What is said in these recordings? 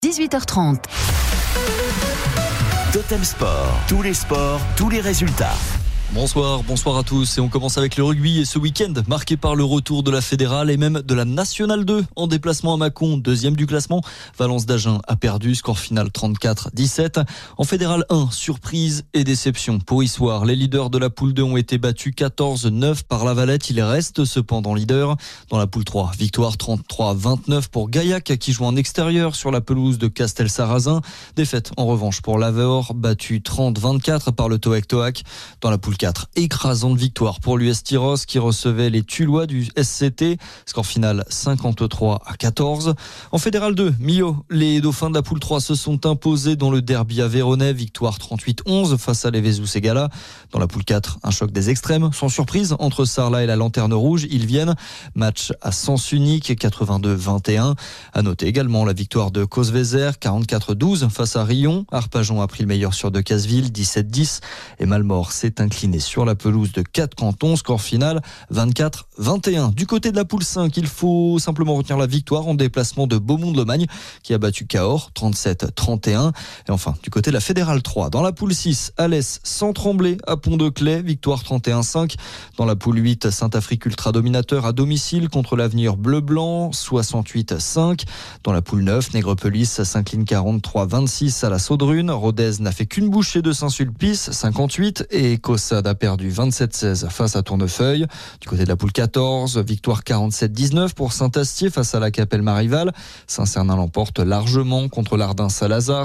18h30. Totem Sport, tous les sports, tous les résultats. Bonsoir à tous et on commence avec le rugby et ce week-end marqué par le retour de la fédérale et même de la nationale 2 en déplacement à Mâcon, deuxième du classement. Valence d'Agen a perdu, score final 34-17. En fédérale 1, surprise et déception pour Issoire. Les leaders de la poule 2 ont été battus 14-9 par La Valette. Ils restent cependant leaders. Dans la poule 3, victoire 33-29 pour Gaillac qui joue en extérieur sur la pelouse de Castel-Sarrazin. Défaite en revanche pour l'Aveur, battu 30-24 par le Toac Toac. Dans la poule 4, écrasante victoire pour l'US Tyros qui recevait les Tullois du SCT. Score final 53-14. En fédérale 2, Millau, les dauphins de la poule 3 se sont imposés dans le derby aveyronais. Victoire 38-11 face à l'Evezus Egala. Dans la poule 4, un choc des extrêmes. Sans surprise, entre Sarlat et la Lanterne Rouge, ils viennent. Match à sens unique, 82-21. À noter également la victoire de Causevezer, 44-12 face à Rion. Arpajon a pris le meilleur sur Decazeville, 17-10. Et Malmort s'est incliné sur la pelouse de 4 cantons, score final 24-21. Du côté de la poule 5, il faut simplement retenir la victoire en déplacement de Beaumont-de-Lomagne qui a battu Cahors 37-31. Et enfin, du côté de la fédérale 3, dans la poule 6, Alès sans trembler à Pont-de-Clay, victoire 31-5. Dans la poule 8, Saint-Afrique ultra dominateur à domicile contre l'Avenir bleu-blanc, 68-5. Dans la poule 9, Nègrepelisse s'incline 43-26 à la Saudrune. Rodez n'a fait qu'une bouchée de Saint-Sulpice, 58. Et Caussade a perdu 27-16 face à Tournefeuille. Du côté de la poule 14, victoire 47-19 pour Saint-Astier face à la Capelle-Marival. Saint-Cernin l'emporte largement contre l'Ardin-Salazar,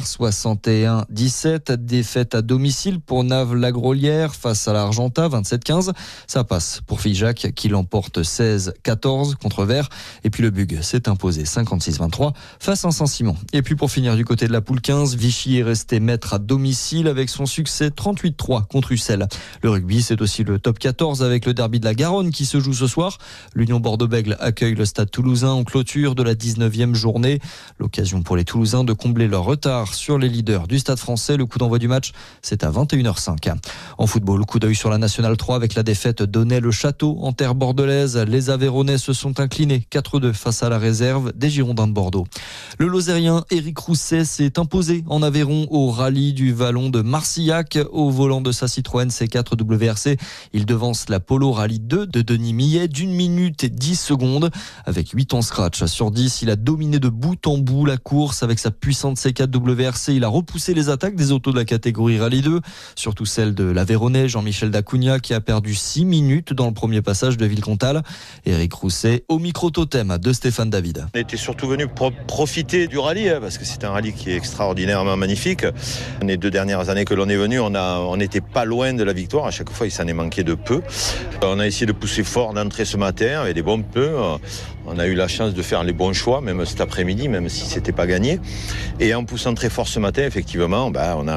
61-17. Défaite à domicile pour Naves-la-Grolière face à l'Argentat, 27-15. Ça passe pour Figeac qui l'emporte 16-14 contre Vert. Et puis le Bug s'est imposé 56-23 face à Saint-Simon. Et puis pour finir du côté de la poule 15, Vichy est resté maître à domicile avec son succès 38-3 contre Ussel. Le rugby, c'est aussi le top 14 avec le derby de la Garonne qui se joue ce soir. L'Union Bordeaux-Bègles accueille le Stade Toulousain en clôture de la 19e journée. L'occasion pour les Toulousains de combler leur retard sur les leaders du Stade français. Le coup d'envoi du match, c'est à 21h05. En football, coup d'œil sur la Nationale 3 avec la défaite d'Aunay-le-Château en terre bordelaise. Les Aveyronnais se sont inclinés 4-2 face à la réserve des Girondins de Bordeaux. Le Lozérien Éric Rousset s'est imposé en Aveyron au rallye du Vallon de Marcillac au volant de sa Citroën C4 WRC. Il devance la Polo Rallye 2 de Denis Millet d'1 minute et 10 secondes. Avec 8 en scratch sur 10, il a dominé de bout en bout la course avec sa puissante C4 WRC. Il a repoussé les attaques des autos de la catégorie Rallye 2, surtout celle de l'Aveyronais Jean-Michel Dacugna qui a perdu 6 minutes dans le premier passage de Villecontal. Éric Rousset au micro-totem de Stéphane David. On était surtout venu profiter du rallye parce que c'est un rallye qui est extraordinairement magnifique. Les 2 dernières années que l'on est venu, on n'était pas loin de la victoire. À chaque fois, il s'en est manqué de peu. On a essayé de pousser fort d'entrée ce matin avec des bons pneus. On a eu la chance de faire les bons choix, même cet après-midi, même si c'était pas gagné. Et en poussant très fort ce matin, effectivement,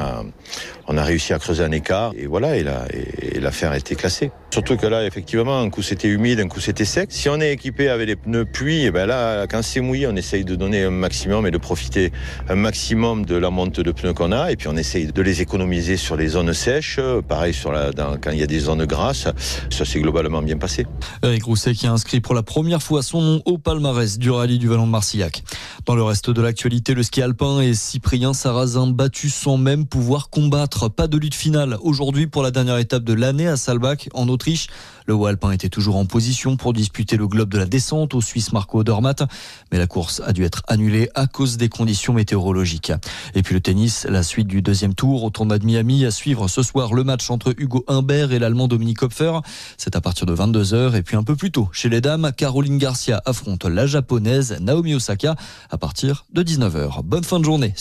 on a réussi à creuser un écart. Et voilà, et l'affaire a été classée. Surtout que là, effectivement, un coup c'était humide, un coup c'était sec. Si on est équipé avec les pneus pluie, et là, quand c'est mouillé, on essaye de donner un maximum et de profiter un maximum de la monte de pneus qu'on a. Et puis on essaye de les économiser sur les zones sèches. Pareil quand il y a des zones grasses. Ça s'est globalement bien passé. Éric Rousset qui a inscrit pour la première fois son nom au palmarès du rallye du Vallon de Marcillac. Dans le reste de l'actualité, le ski alpin et Cyprien Sarrazin battus sans même pouvoir combattre. Pas de lutte finale aujourd'hui pour la dernière étape de l'année à Saalbach en Autriche. Le haut alpin était toujours en position pour disputer le globe de la descente au Suisse Marco Odermatt, mais la course a dû être annulée à cause des conditions météorologiques. Et puis le tennis, la suite du deuxième tour au tournoi de Miami, à suivre ce soir le match entre Hugo Humbert et l'Allemand Dominique Kopfer. C'est à partir de 22h et puis un peu plus tôt chez les dames, Caroline Garcia affronte la Japonaise Naomi Osaka à partir de 19h. Bonne fin de journée.